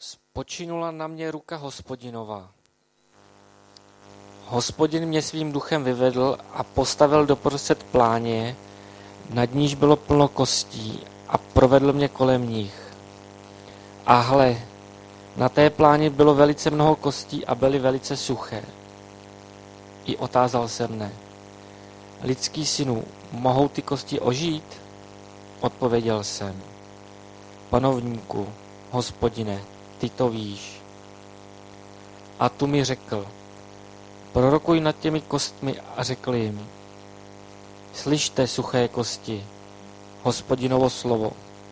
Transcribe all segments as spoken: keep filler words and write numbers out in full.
Spočinula na mě ruka Hospodinova. Hospodin mě svým duchem vyvedl a postavil doprostřed pláně, nad níž bylo plno kostí, a provedl mě kolem nich. A hle, na té pláni bylo velice mnoho kostí a byly velice suché. I otázal se mne: lidský synu, mohou ty kosti ožít? Odpověděl jsem: Panovníku, Hospodine, ty to víš. A tu mi řekl: prorokuj nad těmi kostmi a řekl jim: slyšte, suché kosti, Hospodinovo slovo.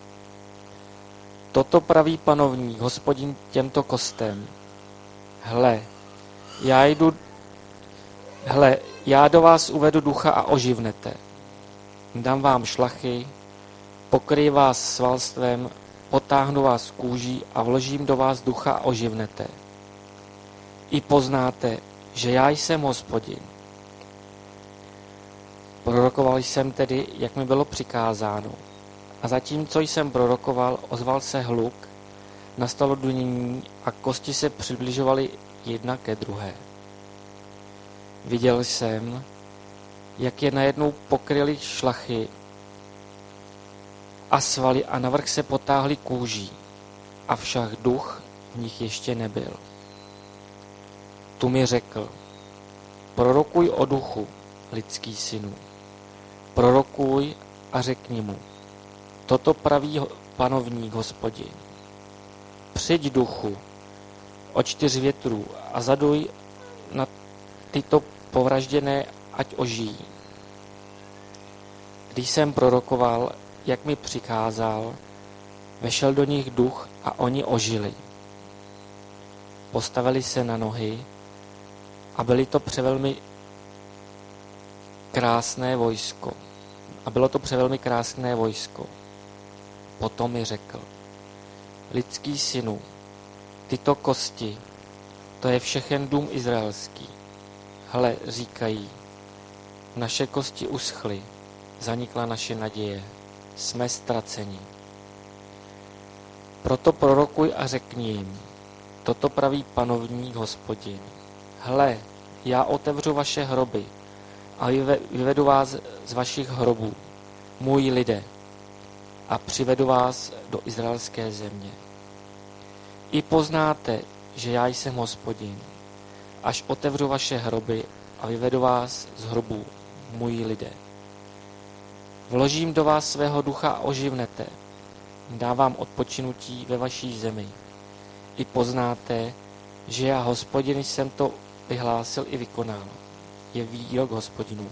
Toto praví panovník, Hospodin, těmto kostem: Hle, já jdu, hle, já do vás uvedu ducha a oživnete. Dám vám šlachy, pokryji vás svalstvem, potáhnu vás kůží a vložím do vás ducha a oživnete. I poznáte, že já jsem Hospodin. Prorokoval jsem tedy, jak mi bylo přikázáno. A zatímco jsem prorokoval, ozval se hluk, nastalo dunění a kosti se přibližovaly jedna ke druhé. Viděl jsem, jak je najednou pokryly šlachy a svaly a navrch se potáhly kůží, avšak duch v nich ještě nebyl. Tu mi řekl: prorokuj o duchu, lidský synu. Prorokuj a řekni mu: toto praví panovník, Hospodin. Přijď, duchu, o čtyř větrů a zaduj na tyto povražděné, ať ožijí. Když jsem prorokoval, jak mi přikázal, vešel do nich duch a oni ožili. Postavili se na nohy a byli to převelmi krásné vojsko. A bylo to převelmi krásné vojsko. Potom mi řekl: lidský synu, tyto kosti, to je všechen dům izraelský. Hle, říkají: naše kosti uschly, zanikla naše naděje, jsme ztraceni. Proto prorokuj a řekni jim: toto praví panovník, Hospodin. Hle, já otevřu vaše hroby a vyvedu vás z vašich hrobů, můj lidé, a přivedu vás do izraelské země. I poznáte, že já jsem Hospodin, až otevřu vaše hroby a vyvedu vás z hrobů, můj lidé. Vložím do vás svého ducha a oživnete, dávám odpočinutí ve vaší zemi. I poznáte, že já, Hospodin, jsem to vyhlásil i vykonal. Je výrok Hospodinův.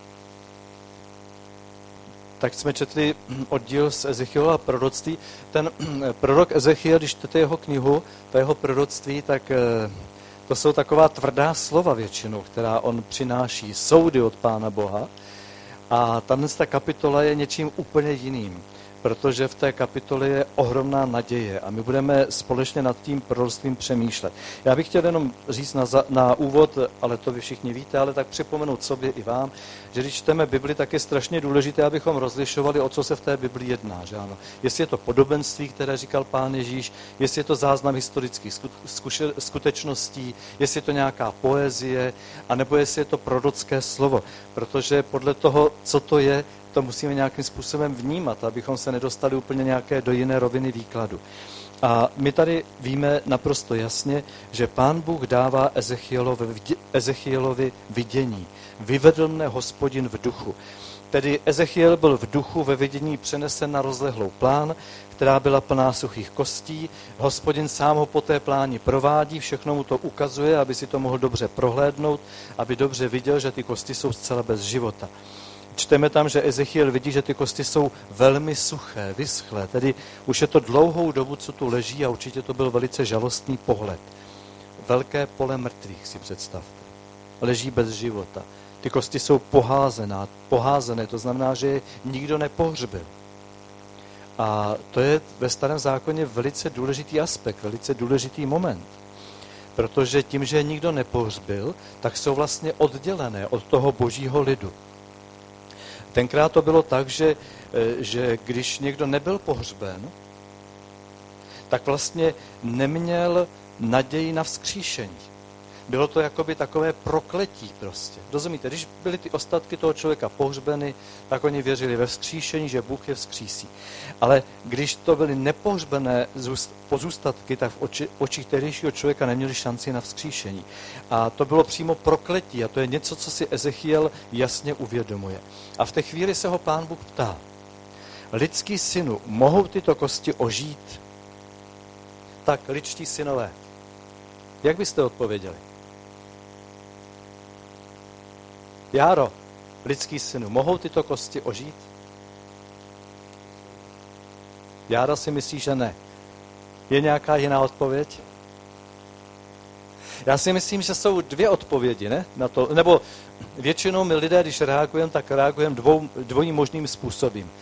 Tak jsme četli oddíl z Ezechielova proroctví. Ten prorok Ezechiel, když čtete jeho knihu, to jeho proroctví, tak to jsou taková tvrdá slova většinou, která on přináší, soudy od Pána Boha. A tato kapitola je něčím úplně jiným, protože v té kapitole je ohromná naděje a my budeme společně nad tím proroctvím přemýšlet. Já bych chtěl jenom říct na, za, na úvod, ale to vy všichni víte, ale tak připomenout sobě i vám, že když čteme Bibli, tak je strašně důležité, abychom rozlišovali, o co se v té Bibli jedná. Že ano? Jestli je to podobenství, které říkal Pán Ježíš, jestli je to záznam historických skutečností, jestli je to nějaká poezie, anebo jestli je to prorocké slovo, protože podle toho, co to je, to musíme nějakým způsobem vnímat, abychom se nedostali úplně nějaké do jiné roviny výkladu. A my tady víme naprosto jasně, že Pán Bůh dává Ezechielovi, Ezechielovi vidění. Vyvedl mne Hospodin v duchu. Tedy Ezechiel byl v duchu ve vidění přenesen na rozlehlou plán, která byla plná suchých kostí. Hospodin sám ho po té pláni provádí, všechno mu to ukazuje, aby si to mohl dobře prohlédnout, aby dobře viděl, že ty kosti jsou zcela bez života. Čteme tam, že Ezechiel vidí, že ty kosti jsou velmi suché, vyschlé, tedy už je to dlouhou dobu, co tu leží a určitě to byl velice žalostný pohled. Velké pole mrtvých si představte. Leží bez života. Ty kosti jsou poházená, poházené, to znamená, že je nikdo nepohřbil. A to je ve Starém zákoně velice důležitý aspekt, velice důležitý moment. Protože tím, že je nikdo nepohřbil, tak jsou vlastně oddělené od toho božího lidu. Tenkrát to bylo tak, že, že když někdo nebyl pohřben, tak vlastně neměl naději na vzkříšení. Bylo to jakoby takové prokletí prostě. Rozumíte, když byly ty ostatky toho člověka pohřbeny, tak oni věřili ve vzkříšení, že Bůh je vzkřísí. Ale když to byly nepohřbené pozůstatky, tak v oči, očích tehdejšího člověka neměli šanci na vzkříšení. A to bylo přímo prokletí a to je něco, co si Ezechiel jasně uvědomuje. A v té chvíli se ho Pán Bůh ptá, lidský synu, mohou tyto kosti ožít? Tak, lidští synové, jak byste odpověděli? Járo, lidský synu, mohou tyto kosti ožít? Jára si myslí, že ne. Je nějaká jiná odpověď? Já si myslím, že jsou dvě odpovědi, ne? Na to, nebo většinou my lidé, když reagujeme, tak reagujeme dvou, dvojím možným způsobem.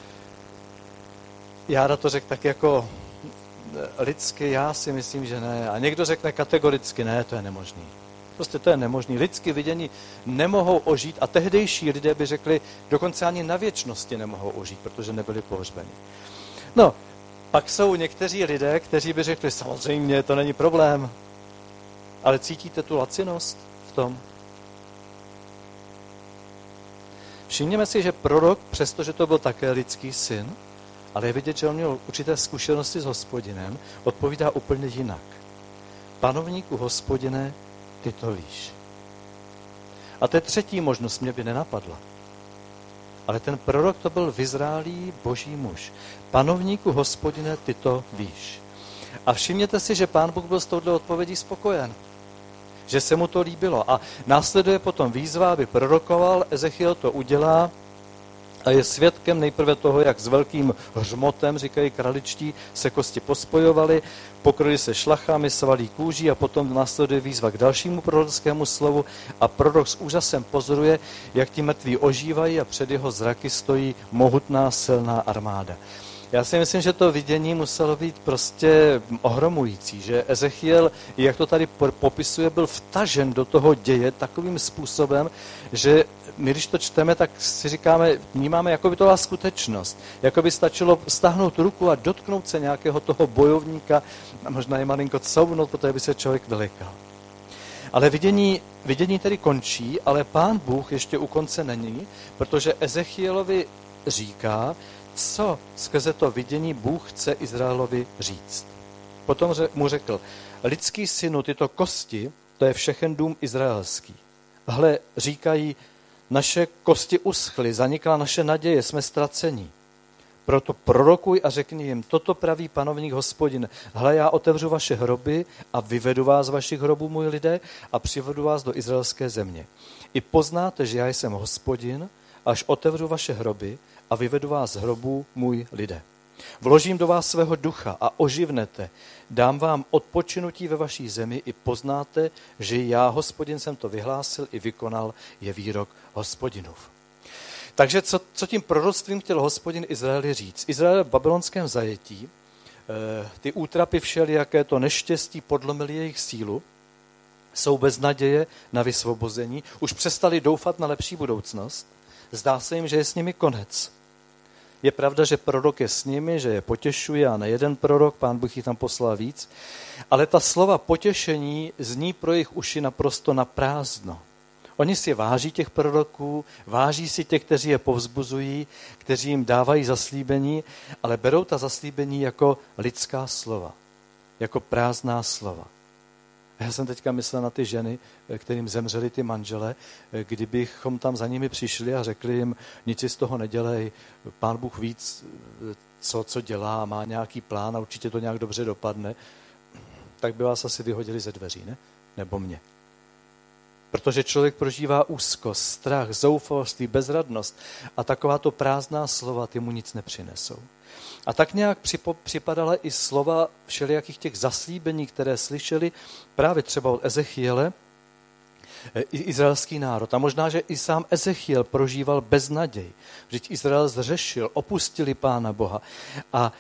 Jára to řekl tak jako lidsky, já si myslím, že ne. A někdo řekne kategoricky, ne, to je nemožný. Prostě to je nemožný. Lidsky vidění nemohou ožít a tehdejší lidé by řekli, dokonce ani na věčnosti nemohou ožít, protože nebyli pohřbeni. No, pak jsou někteří lidé, kteří by řekli, samozřejmě, to není problém. Ale cítíte tu lacinost v tom? Všimněme si, že prorok, přestože to byl také lidský syn, ale je vidět, že on měl určité zkušenosti s Hospodinem, odpovídá úplně jinak. Panovníku Hospodine, ty to víš. A to je třetí možnost, mě by nenapadla. Ale ten prorok to byl v Izraeli boží muž. Panovníku Hospodine, ty to víš. A všimněte si, že Pán Bůh byl s touto odpovědí spokojen. Že se mu to líbilo. A následuje potom výzva, aby prorokoval, Ezechiel to udělá a je svědkem nejprve toho, jak s velkým hřmotem, říkají kraličtí, se kosti pospojovaly, pokryly se šlachami, svalí kůží a potom následuje výzva k dalšímu prorockému slovu a prorok s úžasem pozoruje, jak ti mrtví ožívají a před jeho zraky stojí mohutná silná armáda. Já si myslím, že to vidění muselo být prostě ohromující, že Ezechiel, jak to tady popisuje, byl vtažen do toho děje takovým způsobem, že my, když to čteme, tak si říkáme, vnímáme, jako by to byla skutečnost. Jako by stačilo stáhnout ruku a dotknout se nějakého toho bojovníka a možná je malinko couvnout, protože by se člověk vylekal. Ale vidění, vidění tedy končí, ale Pán Bůh ještě u konce není, protože Ezechielovi říká, co skrze to vidění Bůh chce Izraelovi říct. Potom mu řekl, lidský synu, tyto kosti, to je všechen dům izraelský. Hle, říkají, naše kosti uschly, zanikla naše naděje, jsme ztraceni. Proto prorokuj a řekni jim, toto praví panovník Hospodin. Hle, já otevřu vaše hroby a vyvedu vás z vašich hrobů, můj lidé, a přivedu vás do izraelské země. I poznáte, že já jsem Hospodin, až otevřu vaše hroby a vyvedu vás z hrobů, můj lidé. Vložím do vás svého ducha a oživnete. Dám vám odpočinutí ve vaší zemi i poznáte, že já, Hospodin, jsem to vyhlásil i vykonal, je výrok Hospodinův. Takže co, co tím proroctvím chtěl Hospodin Izraeli říct? Izrael v babylonském zajetí, ty útrapy všelijaké, to neštěstí podlomily jejich sílu, jsou bez naděje na vysvobození, už přestali doufat na lepší budoucnost, zdá se jim, že je s nimi konec. Je pravda, že prorok je s nimi, že je potěšuje a nejeden prorok, Pán Bůh jich tam poslal víc, ale ta slova potěšení zní pro jejich uši naprosto naprázdno. Oni si váží těch proroků, váží si těch, kteří je povzbuzují, kteří jim dávají zaslíbení, ale berou ta zaslíbení jako lidská slova, jako prázdná slova. Já jsem teďka myslel na ty ženy, kterým zemřeli ty manžele, kdybychom tam za nimi přišli a řekli jim, nic si z toho nedělej, Pán Bůh víc, co, co dělá, má nějaký plán a určitě to nějak dobře dopadne, tak by vás asi vyhodili ze dveří, ne? Nebo mě. Protože člověk prožívá úzkost, strach, zoufalství, bezradnost a takováto prázdná slova ty mu nic nepřinesou. A tak nějak připadala i slova všelijakých těch zaslíbení, které slyšeli právě třeba od Ezechiele, izraelský národ. A možná, že i sám Ezechiel prožíval beznaděj. Vždyť Izrael zřešil, opustili Pána Boha a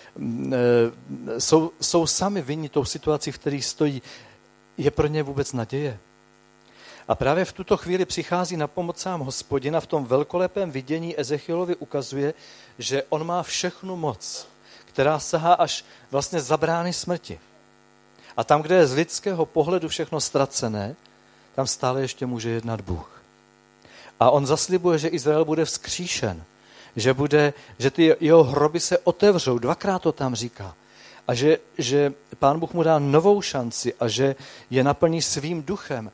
e, jsou, jsou sami vinni tou situací, v které stojí. Je pro ně vůbec naděje? A právě v tuto chvíli přichází na pomoc sám Hospodin a v tom velkolepém vidění Ezechielovi ukazuje, že on má všechnu moc, která sahá až vlastně za brány smrti. A tam, kde je z lidského pohledu všechno ztracené, tam stále ještě může jednat Bůh. A on zaslibuje, že Izrael bude vzkříšen, že, bude, že ty jeho hroby se otevřou, dvakrát to tam říká. A že, že Pán Bůh mu dá novou šanci a že je naplní svým duchem.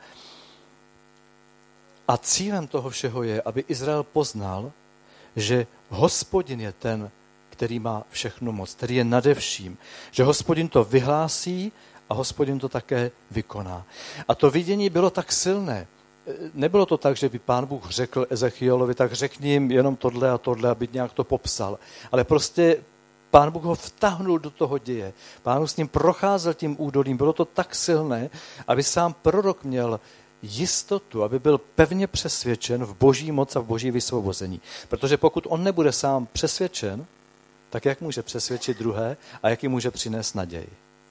A cílem toho všeho je, aby Izrael poznal, že Hospodin je ten, který má všechnu moc, který je nade vším. Že Hospodin to vyhlásí a Hospodin to také vykoná. A to vidění bylo tak silné. Nebylo to tak, že by Pán Bůh řekl Ezechielovi, tak řekni jim jenom tohle a tohle, aby nějak to popsal. Ale prostě Pán Bůh ho vtahnul do toho děje. Pán Bůh s ním procházel tím údolím. Bylo to tak silné, aby sám prorok měl jistotu, aby byl pevně přesvědčen v boží moc a v boží vysvobození. Protože pokud on nebude sám přesvědčen, tak jak může přesvědčit druhé a jak jim může přinést naději.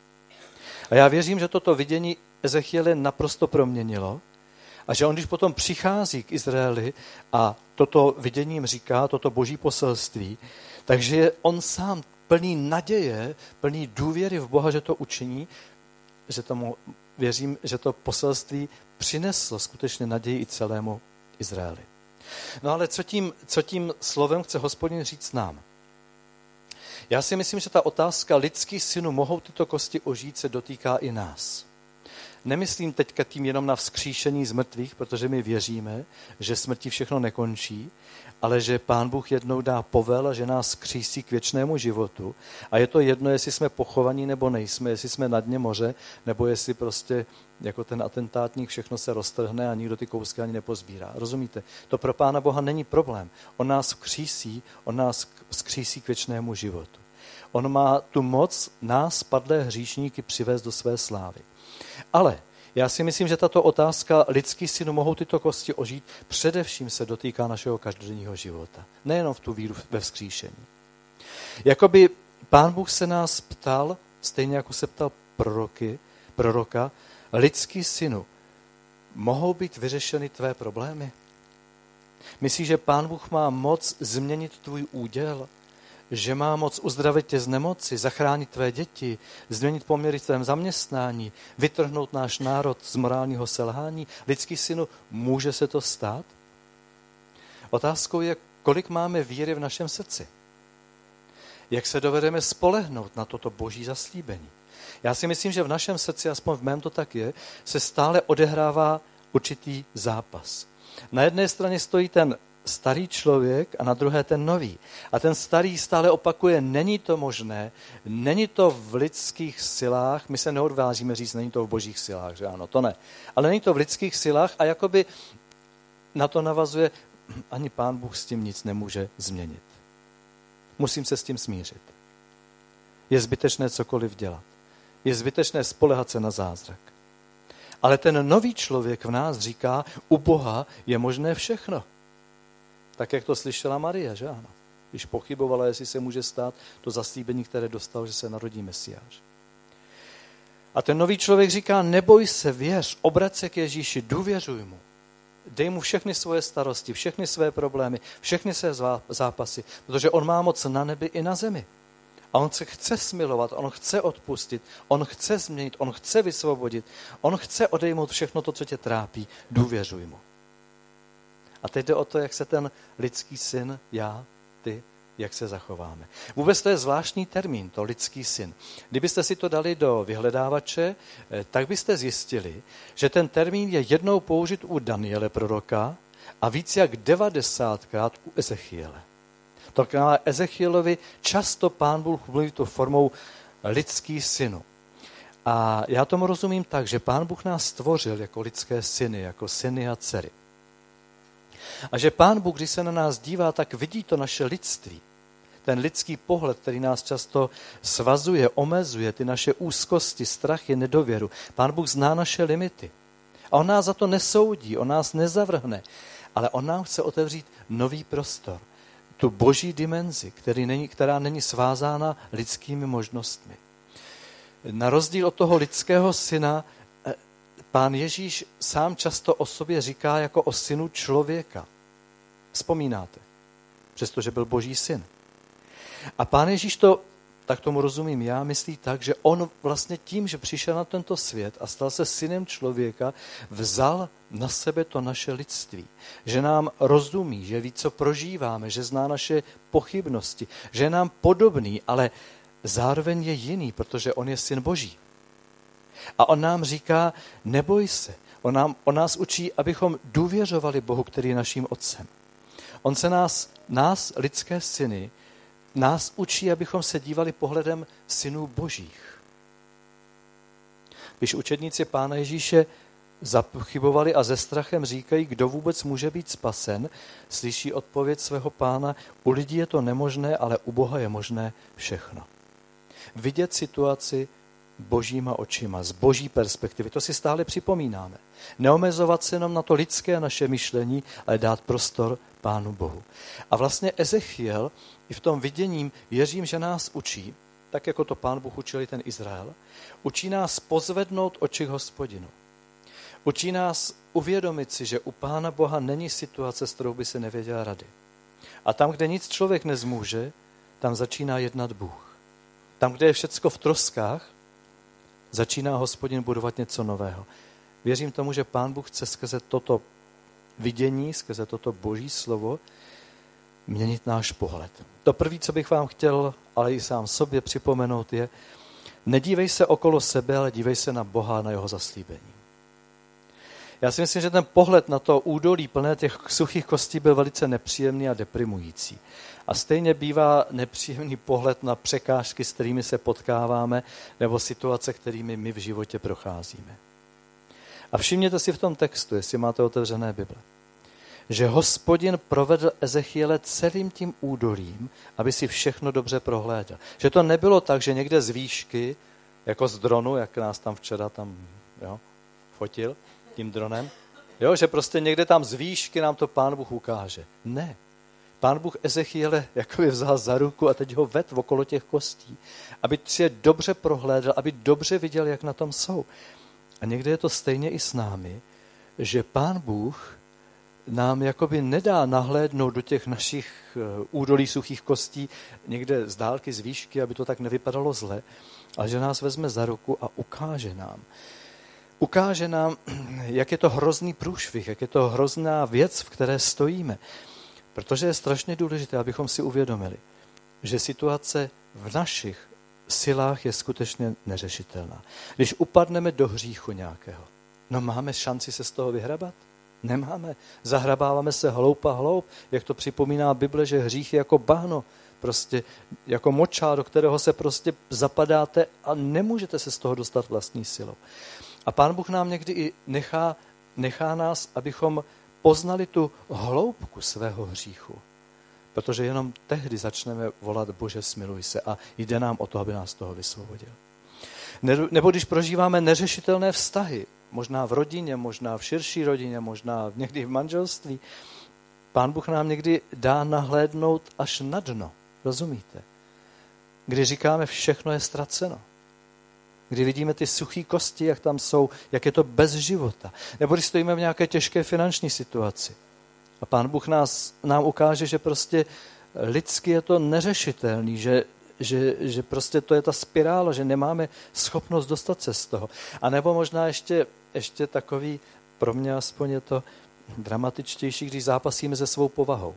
A já věřím, že toto vidění Ezechiele naprosto proměnilo a že on, když potom přichází k Izraeli a toto viděním říká, toto boží poselství, takže je on sám plný naděje, plný důvěry v Boha, že to učiní, že tomu věřím, že to poselství přineslo skutečně naději i celému Izraeli. No ale co tím, co tím slovem chce Hospodin říct nám? Já si myslím, že ta otázka lidských synů, mohou tyto kosti ožít, se dotýká i nás. Nemyslím teďka tím jenom na vzkříšení z mrtvých, protože my věříme, že smrti všechno nekončí, ale že Pán Bůh jednou dá povel a že nás vzkřísí k věčnému životu. A je to jedno, jestli jsme pochovaní nebo nejsme, jestli jsme na dně moře, nebo jestli prostě jako ten atentátník všechno se roztrhne a nikdo ty kousky ani nepozbírá. Rozumíte? To pro Pána Boha není problém. On nás vzkřísí, on nás vzkřísí k věčnému životu. On má tu moc nás, padlé hříšníky, přivést do své slávy. Ale já si myslím, že tato otázka lidských synů, mohou tyto kosti ožít, především se dotýká našeho každodenního života. Nejenom v tu víru ve vzkříšení. Jakoby Pán Bůh se nás ptal, stejně jako se ptal proroky, proroka, lidský synu, mohou být vyřešeny tvé problémy? Myslíš, že Pán Bůh má moc změnit tvůj úděl? Že má moc uzdravit tě z nemoci, zachránit tvé děti, změnit poměry v tvém zaměstnání, vytrhnout náš národ z morálního selhání? Lidský synu, může se to stát? Otázkou je, kolik máme víry v našem srdci. Jak se dovedeme spolehnout na toto boží zaslíbení. Já si myslím, že v našem srdci, aspoň v mém to tak je, se stále odehrává určitý zápas. Na jedné straně stojí ten starý člověk a na druhé ten nový. A ten starý stále opakuje, není to možné, není to v lidských silách, my se neodvážíme říct, není to v božích silách, že ano, to ne. Ale není to v lidských silách a jakoby na to navazuje, ani Pán Bůh s tím nic nemůže změnit. Musím se s tím smířit. Je zbytečné cokoliv dělat. Je zbytečné spolehat se na zázrak. Ale ten nový člověk v nás říká, u Boha je možné všechno. Tak, jak to slyšela Marie, že ano? Když pochybovala, jestli se může stát to zaslíbení, které dostal, že se narodí Mesiáš. A ten nový člověk říká, neboj se, věř, obrať se k Ježíši, důvěřuj mu. Dej mu všechny svoje starosti, všechny své problémy, všechny své zápasy, protože on má moc na nebi i na zemi. A on se chce smilovat, on chce odpustit, on chce změnit, on chce vysvobodit, on chce odejmout všechno to, co tě trápí. Důvěřuj mu. A teď jde o to, jak se ten lidský syn, já, ty, jak se zachováme. Vůbec to je zvláštní termín, to lidský syn. Kdybyste si to dali do vyhledávače, tak byste zjistili, že ten termín je jednou použit u Daniele proroka a víc jak devadesátkrát u Ezechiele. To znamená, Ezechielovi často Pán Bůh mluví tou formou lidský synu. A já tomu rozumím tak, že Pán Bůh nás stvořil jako lidské syny, jako syny a dcery. A že Pán Bůh, když se na nás dívá, tak vidí to naše lidství. Ten lidský pohled, který nás často svazuje, omezuje, ty naše úzkosti, strachy, nedověru. Pán Bůh zná naše limity. A on nás za to nesoudí, on nás nezavrhne, ale on nám chce otevřít nový prostor. Tu boží dimenzi, který není, která není svázána lidskými možnostmi. Na rozdíl od toho lidského syna, Pán Ježíš sám často o sobě říká jako o synu člověka. Vzpomínáte? Přestože byl boží syn. A Pán Ježíš to tak tomu rozumím já, myslí tak, že on vlastně tím, že přišel na tento svět a stal se synem člověka, vzal na sebe to naše lidství. Že nám rozumí, že ví, co prožíváme, že zná naše pochybnosti, že je nám podobný, ale zároveň je jiný, protože on je syn Boží. A on nám říká, neboj se. On, nám, on nás učí, abychom důvěřovali Bohu, který je naším otcem. On se nás, nás, lidské syny, nás učí, abychom se dívali pohledem synů božích. Když učedníci Pána Ježíše zapochybovali a ze strachem říkají, kdo vůbec může být spasen, slyší odpověď svého Pána, u lidí je to nemožné, ale u Boha je možné všechno. Vidět situaci božíma očima, z boží perspektivy, to si stále připomínáme. Neomezovat se jenom na to lidské naše myšlení, ale dát prostor Pánu Bohu. A vlastně Ezechiel i v tom viděním věřím, že nás učí, tak jako to Pán Bůh učil ten Izrael, učí nás pozvednout oči k Hospodinu. Učí nás uvědomit si, že u Pána Boha není situace, s kterou by se nevěděl rady. A tam, kde nic člověk nezmůže, tam začíná jednat Bůh. Tam, kde je všecko v troskách, začíná Hospodin budovat něco nového. Věřím tomu, že Pán Bůh chce skrze toto vidění, skrze toto boží slovo měnit náš pohled. To první, co bych vám chtěl, ale i sám sobě připomenout je, nedívej se okolo sebe, ale dívej se na Boha a na jeho zaslíbení. Já si myslím, že ten pohled na to údolí plné těch suchých kostí byl velice nepříjemný a deprimující. A stejně bývá nepříjemný pohled na překážky, s kterými se potkáváme, nebo situace, kterými my v životě procházíme. A všimněte si v tom textu, jestli máte otevřené Bible, že Hospodin provedl Ezechiele celým tím údolím, aby si všechno dobře prohlédl. Že to nebylo tak, že někde z výšky, jako z dronu, jak nás tam včera tam jo, fotil tím dronem, jo, že prostě někde tam z výšky nám to Pán Bůh ukáže. Ne. Pán Bůh Ezechiele jakoby vzal za ruku a teď ho vedl okolo těch kostí, aby si je dobře prohlédl, aby dobře viděl, jak na tom jsou. A někde je to stejně i s námi, že Pán Bůh nám jakoby nedá nahlédnout do těch našich údolí suchých kostí někde z dálky, z výšky, aby to tak nevypadalo zle, ale že nás vezme za ruku a ukáže nám. Ukáže nám, jak je to hrozný průšvih, jak je to hrozná věc, v které stojíme. Protože je strašně důležité, abychom si uvědomili, že situace v našich silách je skutečně neřešitelná. Když upadneme do hříchu nějakého, no máme šanci se z toho vyhrabat? Nemáme. Zahrabáváme se hloub a hloub, jak to připomíná Bible, že hřích je jako bahno, prostě jako močár, do kterého se prostě zapadáte a nemůžete se z toho dostat vlastní silou. A Pán Bůh nám někdy i nechá, nechá nás, abychom poznali tu hloubku svého hříchu. Protože jenom tehdy začneme volat Bože, smiluj se a jde nám o to, aby nás z toho vysvobodil. Nebo když prožíváme neřešitelné vztahy, možná v rodině, možná v širší rodině, možná někdy v manželství, Pán Bůh nám někdy dá nahlédnout až na dno. Rozumíte? Kdy říkáme, všechno je ztraceno. Kdy vidíme ty suchý kosti, jak tam jsou, jak je to bez života. Nebo když stojíme v nějaké těžké finanční situaci. A Pán Bůh nás, nám ukáže, že prostě lidsky je to neřešitelný, že, že, že prostě to je ta spirála, že nemáme schopnost dostat se z toho. A nebo možná ještě, ještě takový, pro mě aspoň je to dramatičtější, když zápasíme se svou povahou.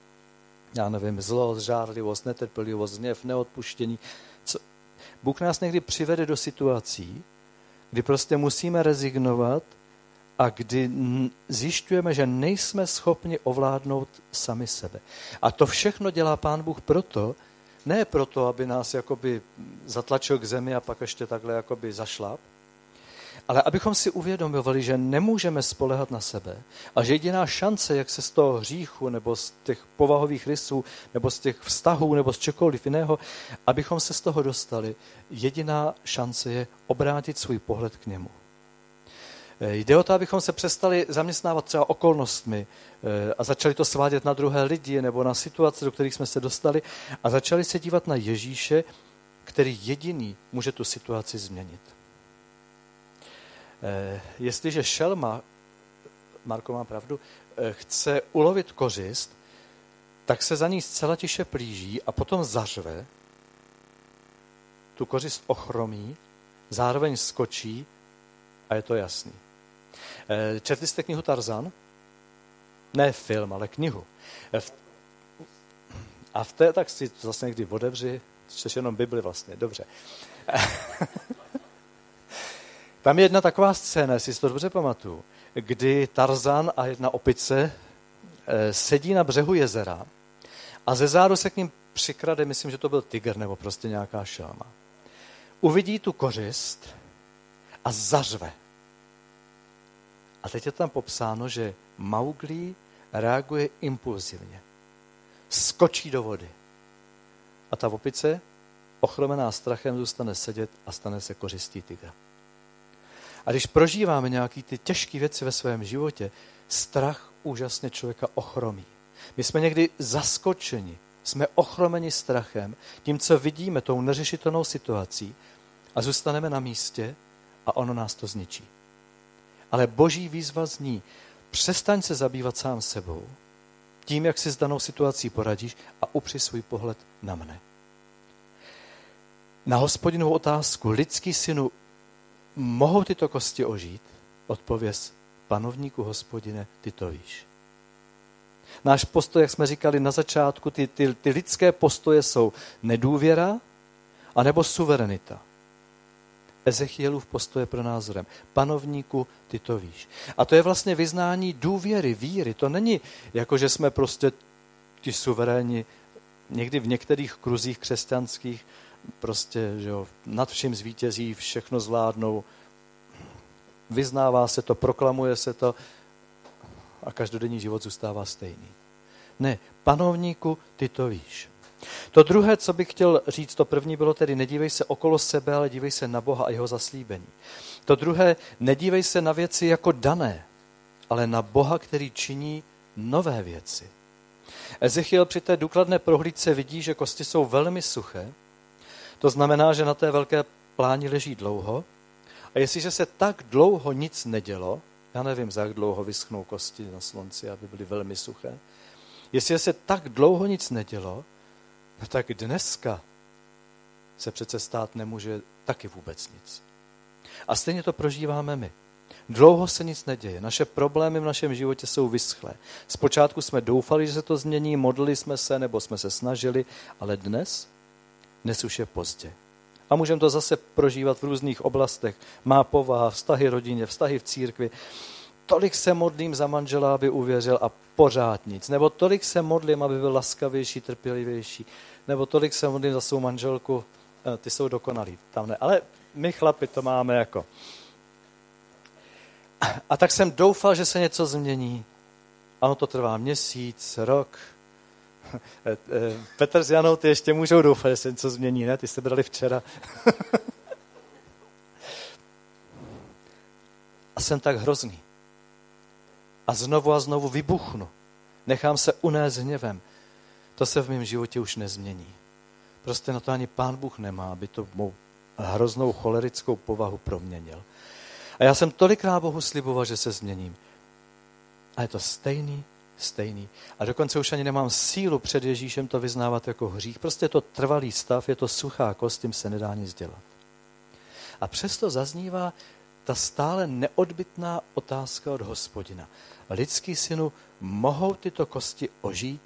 Já nevím, zlost, žárlivost, netrpělivost, hněv, neodpuštění. Co? Bůh nás někdy přivede do situací, kdy prostě musíme rezignovat a kdy zjišťujeme, že nejsme schopni ovládnout sami sebe. A to všechno dělá Pán Bůh proto, ne proto, aby nás jakoby zatlačil k zemi a pak ještě takhle jakoby zašlap, ale abychom si uvědomovali, že nemůžeme spoléhat na sebe a že jediná šance, jak se z toho hříchu nebo z těch povahových rysů nebo z těch vztahů nebo z čekoliv jiného, abychom se z toho dostali, jediná šance je obrátit svůj pohled k němu. Jde o to, abychom se přestali zaměstnávat třeba okolnostmi a začali to svádět na druhé lidi nebo na situace, do kterých jsme se dostali a začali se dívat na Ježíše, který jediný může tu situaci změnit. Jestliže šelma, Marko má pravdu, chce ulovit kořist, tak se za ní zcela tiše plíží a potom zařve tu kořist ochromí, zároveň skočí a je to jasný. Četli jste knihu Tarzan? Ne film, ale knihu. A v té, tak si to zase někdy otevři, čteš jenom Bibli vlastně, dobře. Tam je jedna taková scéna, jestli si to dobře pamatuju, kdy Tarzan a jedna opice sedí na břehu jezera a ze zádu se k ním přikrade, myslím, že to byl tygr nebo prostě nějaká šelma. Uvidí tu kořist a zařve. A teď je tam popsáno, že Mowgli reaguje impulzivně. Skočí do vody. A ta opice, ochromená strachem, zůstane sedět a stane se kořistí tygra. A když prožíváme nějaké ty těžké věci ve svém životě, strach úžasně člověka ochromí. My jsme někdy zaskočeni, jsme ochromeni strachem, tím, co vidíme, tou neřešitelnou situací a zůstaneme na místě a ono nás to zničí. Ale boží výzva zní, přestaň se zabývat sám sebou, tím, jak si s danou situací poradíš a upři svůj pohled na mne. Na Hospodinovou otázku, lidský synu, mohou tyto kosti ožít? Odpověz, panovníku Hospodine, ty to víš. Náš postoj, jak jsme říkali na začátku, ty, ty, ty lidské postoje jsou nedůvěra anebo suverenita. Ezechielův postoj je pro názorem. Panovníku, ty to víš. A to je vlastně vyznání důvěry, víry. To není jako, že jsme prostě ti suverénni, někdy v některých kruzích křesťanských prostě, že jo, nad vším zvítězí, všechno zvládnou, vyznává se to, proklamuje se to a každodenní život zůstává stejný. Ne, panovníku, ty to víš. To druhé, co bych chtěl říct, to první bylo tedy, nedívej se okolo sebe, ale dívej se na Boha a jeho zaslíbení. To druhé, nedívej se na věci jako dané, ale na Boha, který činí nové věci. Ezechiel při té důkladné prohlídce vidí, že kosti jsou velmi suché, to znamená, že na té velké pláni leží dlouho a jestliže se tak dlouho nic nedělo, já nevím, za jak dlouho vyschnou kosti na slunci, aby byly velmi suché, jestliže se tak dlouho nic nedělo, no tak dneska se přece stát nemůže taky vůbec nic. A stejně to prožíváme my. Dlouho se nic neděje. Naše problémy v našem životě jsou vyschlé. Zpočátku jsme doufali, že se to změní, modlili jsme se nebo jsme se snažili, ale dnes, dnes už je pozdě. A můžeme to zase prožívat v různých oblastech. Má povaha, vztahy rodině, vztahy v církvi. Tolik se modlím za manžela, aby uvěřil a pořád nic. Nebo tolik se modlím, aby byl laskavější, trpělivější. Nebo tolik se modlím za svou manželku, ty jsou dokonalí. Tam ne. Ale my chlapi to máme jako. A tak jsem doufal, že se něco změní. Ano, to trvá měsíc, rok. Petr s Janou, ty ještě můžou doufat, že se něco změní, ne? Ty jste brali včera. A jsem tak hrozný. A znovu a znovu vybuchnu. Nechám se unést hněvem. To se v mém životě už nezmění. Prostě na to ani Pán Bůh nemá, aby to mou hroznou cholerickou povahu proměnil. A já jsem tolikrát Bohu sliboval, že se změním. A je to stejný, stejný. A dokonce už ani nemám sílu před Ježíšem to vyznávat jako hřích. Prostě je to trvalý stav, je to suchá kost, tím se nedá nic dělat. A přesto zaznívá ta stále neodbytná otázka od Hospodina. Lidský synu, mohou tyto kosti ožít?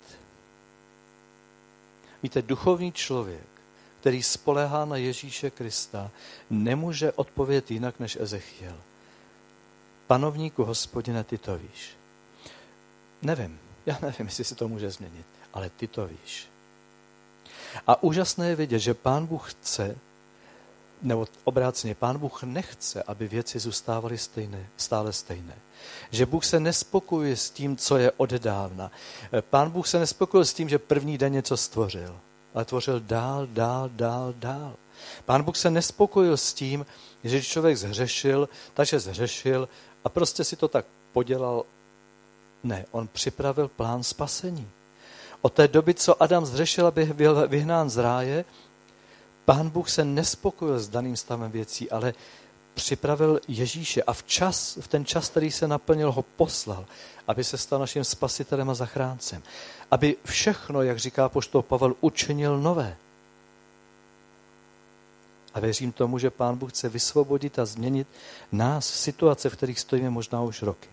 Víte, duchovní člověk, který spoléhá na Ježíše Krista, nemůže odpovědět jinak než Ezechiel. Panovníku Hospodine, ty to víš. Nevím, já nevím, jestli se to může změnit, ale ty to víš. A úžasné je vidět, že Pán Bůh chce, nebo obráceně, Pán Bůh nechce, aby věci zůstávaly stejné, stále stejné. Že Bůh se nespokojuje s tím, co je odedávna. Pán Bůh se nespokojuje s tím, že první den něco stvořil, ale tvořil dál, dál, dál, dál. Pán Bůh se nespokojil s tím, že člověk zhřešil, takže zhřešil a prostě si to tak podělal. Ne, on připravil plán spasení. Od té doby, co Adam zhřešil, aby byl vyhnán z ráje, Pán Bůh se nespokojil s daným stavem věcí, ale připravil Ježíše a v, čas, v ten čas, který se naplnil, ho poslal, aby se stal naším spasitelem a zachráncem. Aby všechno, jak říká apoštol Pavel, učinil nové. A věřím tomu, že Pán Bůh chce vysvobodit a změnit nás, situace, v kterých stojíme možná už roky.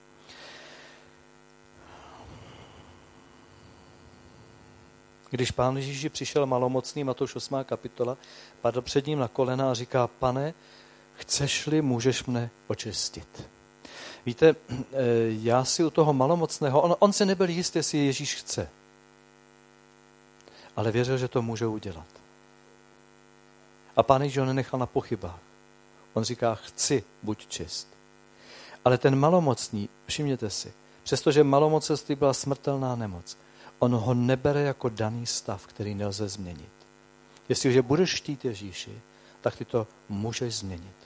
Když Pán Ježíši přišel malomocný, Matouš osmá kapitola, padl před ním na kolena a říká, Pane, chceš-li, můžeš mne očistit. Víte, já si u toho malomocného, on, on se nebyl jist, jestli Ježíš chce, ale věřil, že to může udělat. A Pán Ježíš ho nenechal na pochybách. On říká, chci, buď čist. Ale ten malomocný, všimněte si, přestože malomocenství byla smrtelná nemoc, on ho nebere jako daný stav, který nelze změnit. Jestliže budeš chtít Ježíši, tak ty to můžeš změnit.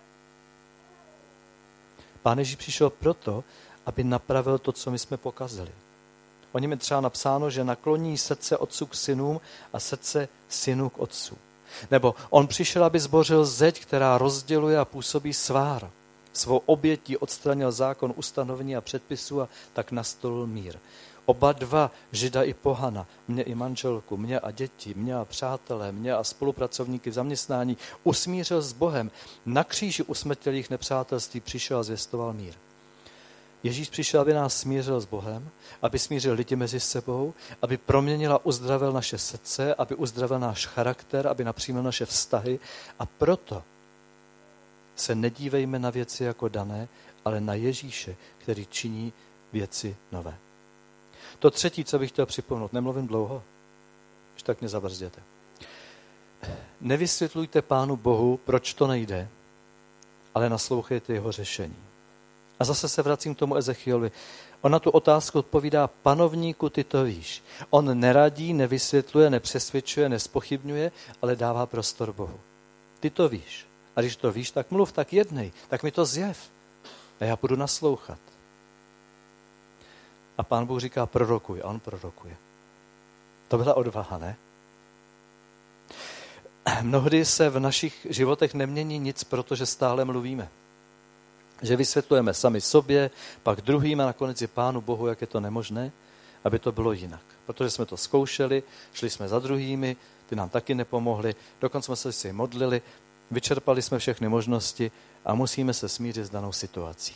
Pán Ježíš přišel proto, aby napravil to, co my jsme pokazili. O něm je třeba napsáno, že nakloní srdce otců k synům a srdce synů k otcům. Nebo on přišel, aby zbořil zeď, která rozděluje a působí svár. Svou obětí odstranil zákon ustanovení a předpisů a tak nastolil mír. Oba dva, Žida i pohana, mě i manželku, mě a děti, mě a přátelé, mě a spolupracovníky v zaměstnání, usmířil s Bohem. Na kříži usmrtělých nepřátelství přišel a zvěstoval mír. Ježíš přišel, aby nás smířil s Bohem, aby smířil lidi mezi sebou, aby proměnil a uzdravil naše srdce, aby uzdravil náš charakter, aby napřímil naše vztahy. A proto se nedívejme na věci jako dané, ale na Ježíše, který činí věci nové. To třetí, co bych chtěl připomenout, nemluvím dlouho, už tak mě zabrzděte. Nevysvětlujte Pánu Bohu, proč to nejde, ale naslouchejte jeho řešení. A zase se vracím k tomu Ezechielovi. On na tu otázku odpovídá, panovníku, ty to víš. On neradí, nevysvětluje, nepřesvědčuje, nespochybňuje, ale dává prostor Bohu. Ty to víš. A když to víš, tak mluv, tak jednej, tak mi to zjev. A já budu naslouchat. A Pán Bůh říká, prorokuj. A on prorokuje. To byla odvaha, ne? Mnohdy se v našich životech nemění nic, protože stále mluvíme. Že vysvětlujeme sami sobě, pak druhým a nakonec je Pánu Bohu, jak je to nemožné, aby to bylo jinak. Protože jsme to zkoušeli, šli jsme za druhými, ty nám taky nepomohli, dokonce jsme se si modlili, vyčerpali jsme všechny možnosti a musíme se smířit s danou situací.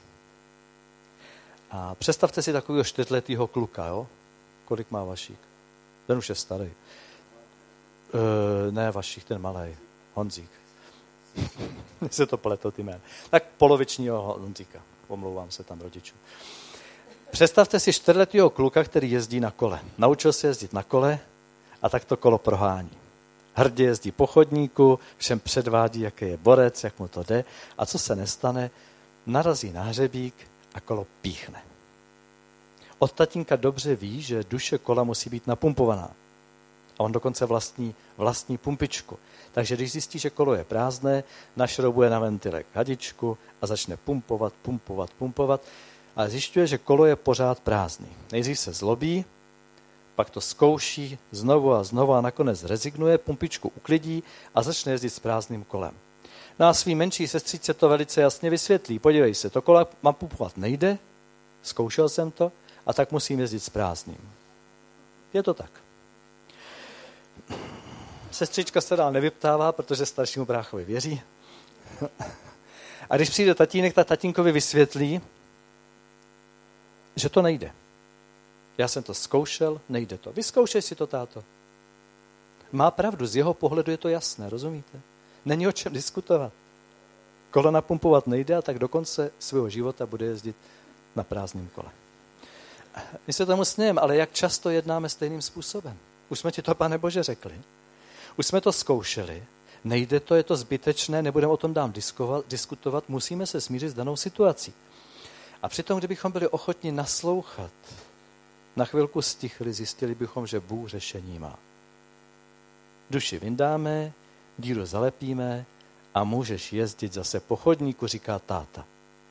A představte si takového čtyřletýho kluka, jo? Kolik má Vašík? Ten už je starý. E, ne Vašík, ten malej, Honzík. se to pletou ty jména. Tak polovičního Honzíka, omlouvám se tam rodičům. Představte si čtyřletýho kluka, který jezdí na kole. Naučil se jezdit na kole a tak to kolo prohání. Hrdě jezdí po chodníku, všem předvádí, jaký je borec, jak mu to jde. A co se nestane? Narazí na hřebík a kolo píchne. Od tatínka dobře ví, že duše kola musí být napumpovaná. A on dokonce vlastní, vlastní pumpičku. Takže když zjistí, že kolo je prázdné, našroubuje na ventilek hadičku a začne pumpovat, pumpovat, pumpovat. A zjišťuje, že kolo je pořád prázdný. Nejdřív se zlobí, pak to zkouší znovu a znovu a nakonec rezignuje, pumpičku uklidí a začne jezdit s prázdným kolem. No a svý menší sestřičce to velice jasně vysvětlí. Podívej se, to kolo mám pumpovat nejde, zkoušel jsem to a tak musím jezdit s prázdným. Je to tak. Sestřička se dál nevyptává, protože staršímu bráchovi věří. A když přijde tatínek, tak tatínkovi vysvětlí, že to nejde. Já jsem to zkoušel, nejde to. Vyzkoušej si to, táto. Má pravdu, z jeho pohledu je to jasné, rozumíte? Není o čem diskutovat. Kolo napumpovat nejde a tak do konce svého života bude jezdit na prázdném kole. My se tomu smějeme, ale jak často jednáme stejným způsobem? Už jsme ti to, Pane Bože, řekli. Už jsme to zkoušeli. Nejde to, je to zbytečné, nebudeme o tom dám diskutovat, musíme se smířit s danou situací. A přitom, kdybychom byli ochotni naslouchat, na chvilku stichli, zjistili bychom, že Bůh řešení má. Duši vyndáme, díru zalepíme a můžeš jezdit zase po chodníku, říká táta.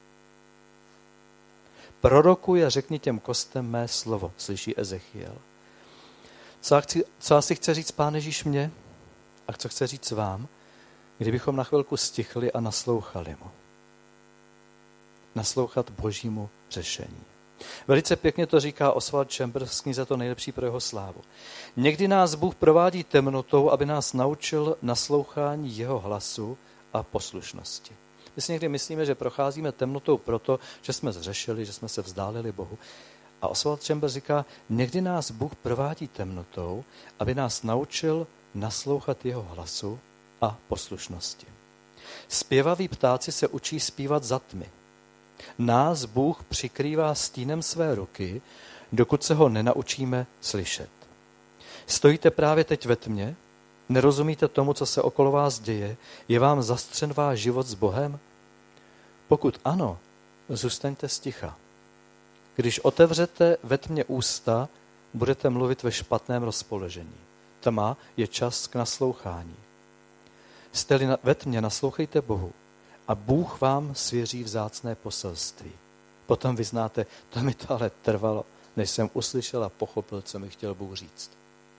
Prorokuj a řekni těm kostem mé slovo, slyší Ezechiel. Co, chci, co asi chce říct Pán Ježíš mě a co chce říct vám, kdybychom na chvilku stichli a naslouchali mu. Naslouchat Božímu řešení. Velice pěkně to říká Oswald Chambers z knize To nejlepší pro jeho slávu. Někdy nás Bůh provádí temnotou, aby nás naučil naslouchání jeho hlasu a poslušnosti. My si někdy myslíme, že procházíme temnotou proto, že jsme zřešili, že jsme se vzdálili Bohu. A Oswald Chambers říká, někdy nás Bůh provádí temnotou, aby nás naučil naslouchat jeho hlasu a poslušnosti. Zpěvaví ptáci se učí zpívat za tmy. Nás Bůh přikrývá stínem své ruky, dokud se ho nenaučíme slyšet. Stojíte právě teď ve tmě? Nerozumíte tomu, co se okolo vás děje? Je vám zastřen váš život s Bohem? Pokud ano, zůstaňte sticha. Když otevřete ve tmě ústa, budete mluvit ve špatném rozpoložení. Tma je čas k naslouchání. Jste-li ve tmě, naslouchejte Bohu a Bůh vám svěří vzácné poselství. Potom vyznáte, to mi to ale trvalo, než jsem uslyšel a pochopil, co mi chtěl Bůh říct.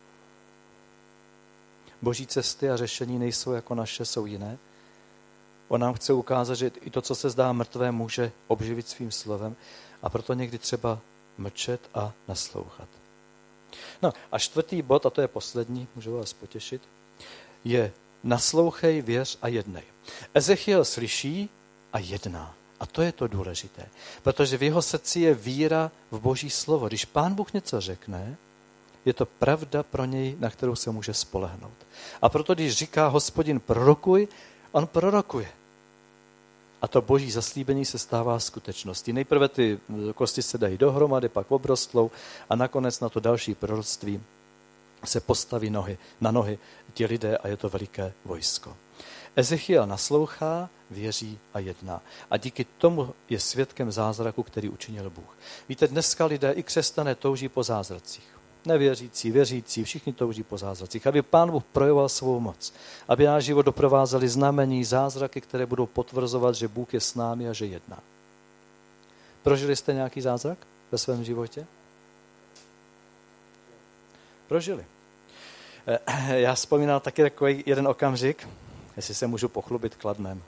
Boží cesty a řešení nejsou jako naše, jsou jiné. On nám chce ukázat, že i to, co se zdá mrtvé, může obživit svým slovem a proto někdy třeba mlčet a naslouchat. No a čtvrtý bod, a to je poslední, můžu vás potěšit, je naslouchej, věř a jednej. Ezechiel slyší a jedná. A to je to důležité, protože v jeho srdci je víra v Boží slovo. Když Pán Bůh něco řekne, je to pravda pro něj, na kterou se může spolehnout. A proto, když říká Hospodin prorokuj, on prorokuje. A to Boží zaslíbení se stává skutečností. Nejprve ty kosti se dají dohromady, pak obrostlou a nakonec na to další proroctví se postaví nohy, na nohy ti lidé a je to veliké vojsko. Ezechiel naslouchá, věří a jedná. A díky tomu je svědkem zázraku, který učinil Bůh. Víte, dneska lidé i křesťané touží po zázracích. Nevěřící, věřící, všichni touží po zázracích. Aby Pán Bůh projevoval svou moc. Aby náš život doprovázeli znamení, zázraky, které budou potvrzovat, že Bůh je s námi a že jedná. Prožili jste nějaký zázrak ve svém životě? Prožili. Já vzpomínal taky takový jeden okamžik, jestli se můžu pochlubit Kladnem.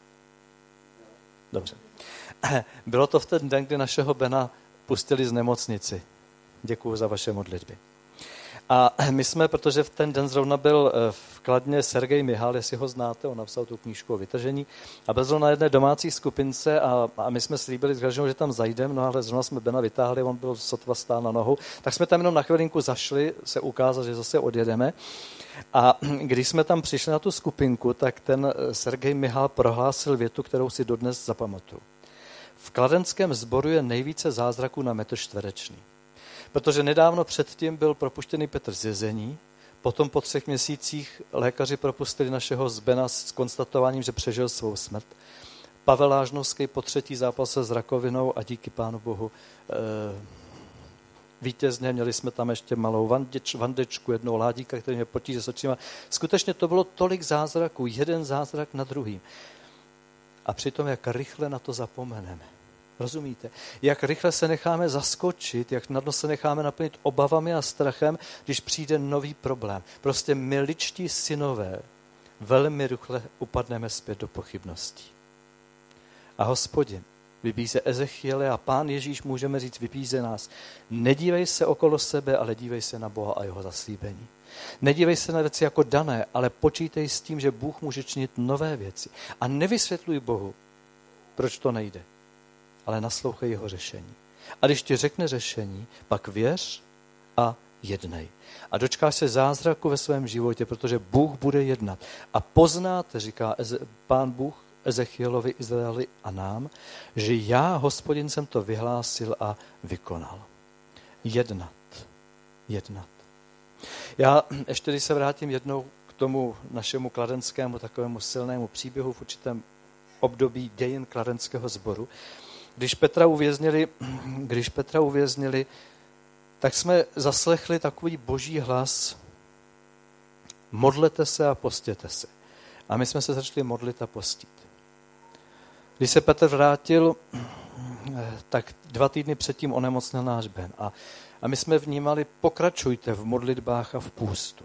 Dobře. Bylo to v ten den, kdy našeho Bena pustili z nemocnici. Děkuju za vaše modlitby. A my jsme, protože v ten den zrovna byl v Kladně Sergej Mihal, jestli ho znáte, on napsal tu knížku o vytržení, a byl zrovna na jedné domácí skupince a, a my jsme slíbili s Gražinou, že tam zajdeme, no ale zrovna jsme Bena vytáhli, on byl sotva stál na nohu, tak jsme tam jenom na chvilinku zašli se ukázat, že zase odjedeme. A když jsme tam přišli na tu skupinku, tak ten Sergej Mihal prohlásil větu, kterou si dodnes zapamatuju. V kladenském sboru je nejvíce zázraků na metr čtvereční. Protože nedávno předtím byl propuštěný Petr z vězení, potom po třech měsících lékaři propustili našeho Zbena s konstatováním, že přežil svou smrt. Pavel Lážnovský po třetí zápase s rakovinou a díky Pánu Bohu e, vítězně, měli jsme tam ještě malou vandeč, vandečku, jednou ládíka, který mě potíže s očima. Skutečně to bylo tolik zázraků, jeden zázrak na druhý. A přitom, jak rychle na to zapomeneme. Rozumíte? Jak rychle se necháme zaskočit, jak snadno se necháme naplnit obavami a strachem, když přijde nový problém. Prostě my ličtí synové velmi rychle upadneme zpět do pochybností. A Hospodin vybíze Ezechiele a Pán Ježíš, můžeme říct, vybíze nás. Nedívej se okolo sebe, ale dívej se na Boha a jeho zaslíbení. Nedívej se na věci jako dané, ale počítej s tím, že Bůh může činit nové věci. A nevysvětluj Bohu, proč to nejde. Ale naslouchej jeho řešení. A když ti řekne řešení, pak věř a jednej. A dočkáš se zázraku ve svém životě, protože Bůh bude jednat. A poznáte, říká Pán Bůh Ezechielovi, Izraeli a nám, že já, Hospodin, jsem to vyhlásil a vykonal. Jednat. Jednat. Já ještě, když se vrátím jednou k tomu našemu kladenskému takovému silnému příběhu v určitém období dějin kladenského sboru, Když Petra uvěznili, když Petra uvěznili, tak jsme zaslechli takový boží hlas: modlete se a postěte se. A my jsme se začali modlit a postit. Když se Petr vrátil, tak dva týdny předtím onemocněl náš Ben. A, a my jsme vnímali, pokračujte v modlitbách a v půstu.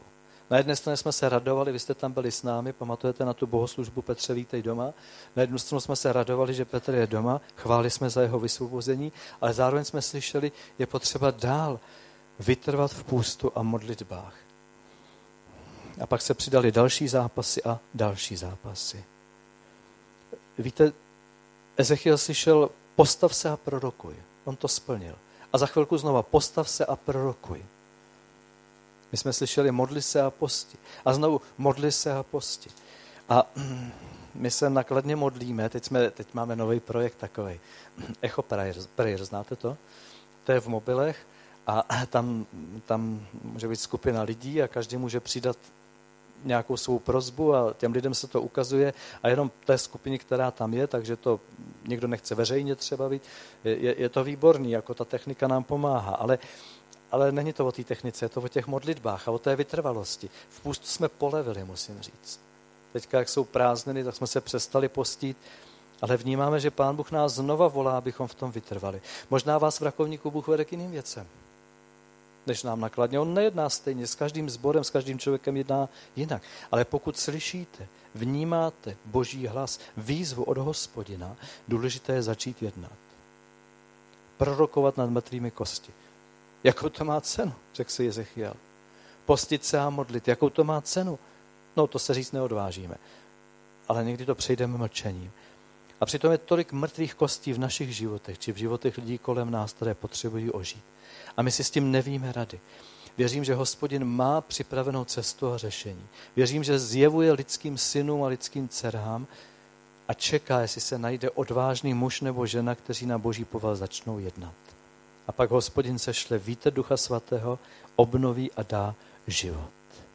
Na jedné straně jsme se radovali, vy jste tam byli s námi, pamatujete na tu bohoslužbu Petře, vítej doma. Na jednu stranu jsme se radovali, že Petr je doma, chválili jsme za jeho vysvobození, ale zároveň jsme slyšeli, je potřeba dál vytrvat v půstu a modlitbách. A pak se přidali další zápasy a další zápasy. Víte, Ezechiel slyšel, postav se a prorokuj. On to splnil. A za chvilku znova, postav se a prorokuj. My jsme slyšeli, modli se a posti. A znovu, modli se a posti. A my se nakladně modlíme, teď, jsme, teď máme nový projekt takovej. Echo Prayer, Prayer, znáte to? To je v mobilech a tam, tam může být skupina lidí a každý může přidat nějakou svou prosbu a těm lidem se to ukazuje a jenom té skupině, která tam je, takže to někdo nechce veřejně třeba být, je, je to výborný, jako ta technika nám pomáhá, ale, ale není to o té technice, je to o těch modlitbách a o té vytrvalosti. V půstu jsme polevili, musím říct. Teďka, jak jsou prázdniny, tak jsme se přestali postít, ale vnímáme, že Pán Bůh nás znova volá, abychom v tom vytrvali. Možná vás v Rakovníku Bůh vede k jiným věcem, než nám nakladně. On nejedná stejně, s každým sborem, s každým člověkem jedná jinak. Ale pokud slyšíte, vnímáte Boží hlas, výzvu od Hospodina, důležité je začít jednat. Prorokovat nad mrtvými kosti. Jakou to má cenu, řekl si Ezechiel. Postit se a modlit, jakou to má cenu? No, to se říct neodvážíme. Ale někdy to přejdeme mlčením. A přitom je tolik mrtvých kostí v našich životech, či v životech lidí kolem nás, které potřebují ožít. A my si s tím nevíme rady. Věřím, že Hospodin má připravenou cestu a řešení. Věřím, že zjevuje lidským synům a lidským dcerám a čeká, jestli se najde odvážný muž nebo žena, kteří na Boží povel začnou jednat. A pak Hospodin sešle vítr Ducha Svatého, obnoví a dá život.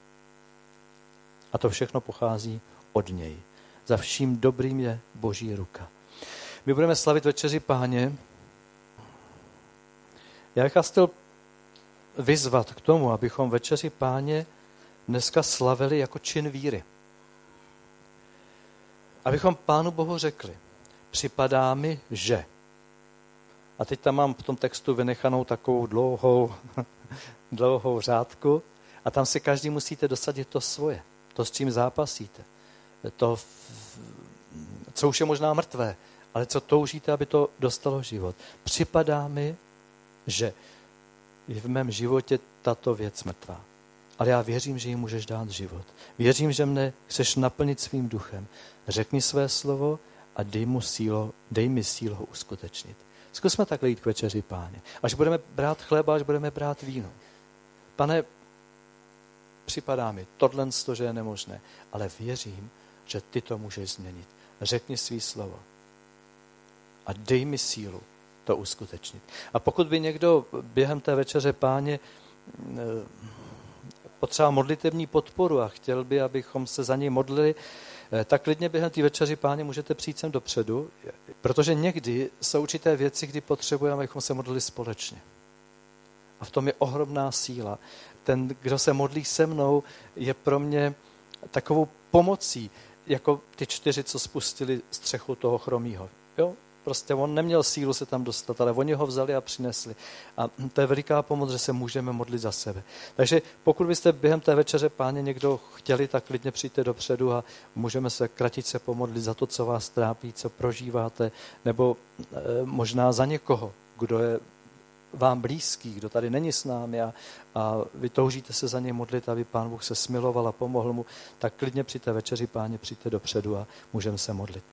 A to všechno pochází od něj. Za vším dobrým je Boží ruka. My budeme slavit večeři Páně. Já bych vás chtěl vyzvat k tomu, abychom večeři Páně dneska slavili jako čin víry. Abychom Pánu Bohu řekli, připadá mi, že. A teď tam mám v tom textu vynechanou takovou dlouhou, dlouhou řádku a tam si každý musíte dosadit to svoje, to, s čím zápasíte. To, co už je možná mrtvé, ale co toužíte, aby to dostalo život. Připadá mi, že je v mém životě tato věc mrtvá. Ale já věřím, že jí můžeš dát život. Věřím, že mne chceš naplnit svým duchem. Řekni své slovo a dej, mu sílo, dej mi sílu ho uskutečnit. Zkusme takhle jít k večeři Páně. Až budeme brát chleba, až budeme brát víno. Pane, připadá mi tohle, že je nemožné, ale věřím, že ty to můžeš změnit. Řekni svý slovo a dej mi sílu to uskutečnit. A pokud by někdo během té večeře Páně potřeboval modlitevní podporu a chtěl by, abychom se za něj modlili, tak klidně během té večeři Páně můžete přijít sem dopředu, protože někdy jsou určité věci, kdy potřebujeme, abychom se modlili společně. A v tom je ohromná síla. Ten, kdo se modlí se mnou, je pro mě takovou pomocí, jako ty čtyři, co spustili střechu toho chromího. Jo? Prostě on neměl sílu se tam dostat, ale oni ho vzali a přinesli. A to je veliká pomoc, že se můžeme modlit za sebe. Takže pokud byste během té večeře Páně někdo chtěli, tak klidně přijďte dopředu a můžeme se kratice pomodlit za to, co vás trápí, co prožíváte, nebo e, možná za někoho, kdo je vám blízký, kdo tady není s námi a, a vy toužíte se za něj modlit, aby Pán Bůh se smiloval a pomohl mu, tak klidně při té večeři Páně přijďte dopředu a můžeme se modlit.